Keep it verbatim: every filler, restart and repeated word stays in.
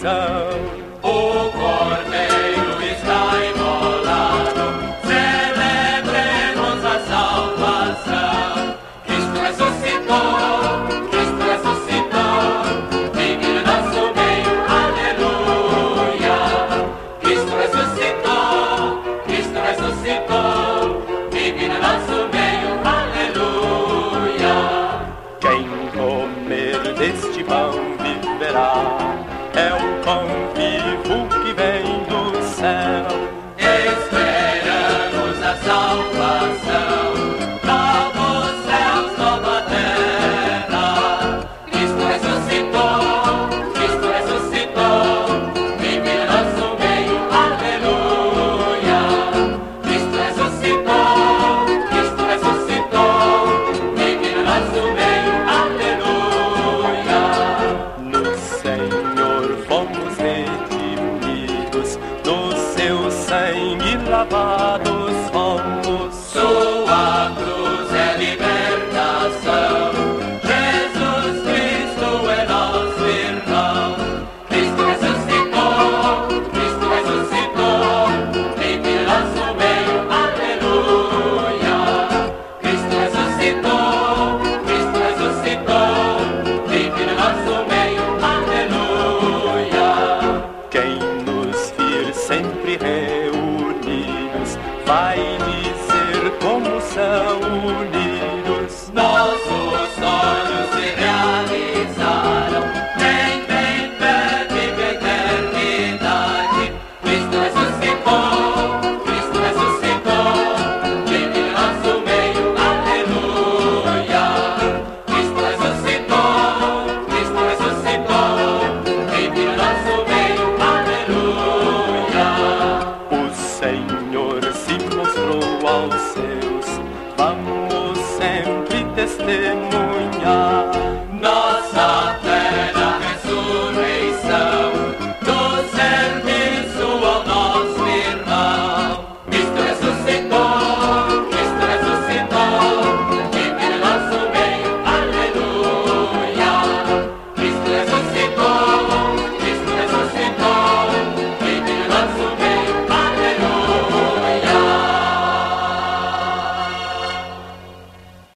salvação. O Cordeiro está imolado, celebremos a salvação. Cristo ressuscitou, Cristo ressuscitou, vive no nosso meio, aleluia. Cristo ressuscitou, Cristo ressuscitou, vive no nosso meio, aleluia. Quem comer deste pão viverá, é o pão vivo que vem do céu. Esperamos a salvação, novos céus, nova terra. Cristo ressuscitou, Cristo ressuscitou, vive no nosso meio, aleluia. Cristo ressuscitou, Cristo ressuscitou, vive no nosso meio, aleluia. No Senhor fomos redimidos, no seu sangue lavados fomos. Sua cruz é libertação, Jesus Cristo é nosso irmão. Cristo ressuscitou, Cristo ressuscitou, vive no nosso meio, aleluia. Cristo ressuscitou, Cristo ressuscitou, vive no nosso meio, aleluia. Quem nos vir sempre reunidos vai dizer como são unidos. Nossos sonhos se realizaram, quem tem fé vive a eternidade. Cristo ressuscitou, Cristo ressuscitou, vive no nosso meio, aleluia. Cristo ressuscitou, Cristo ressuscitou, vive no nosso meio, aleluia. O Senhor se mostrou aos seus, vamos sempre testemunhar. Nossa fé na ressurreição, do serviço ao nosso irmão. Cristo ressuscitou,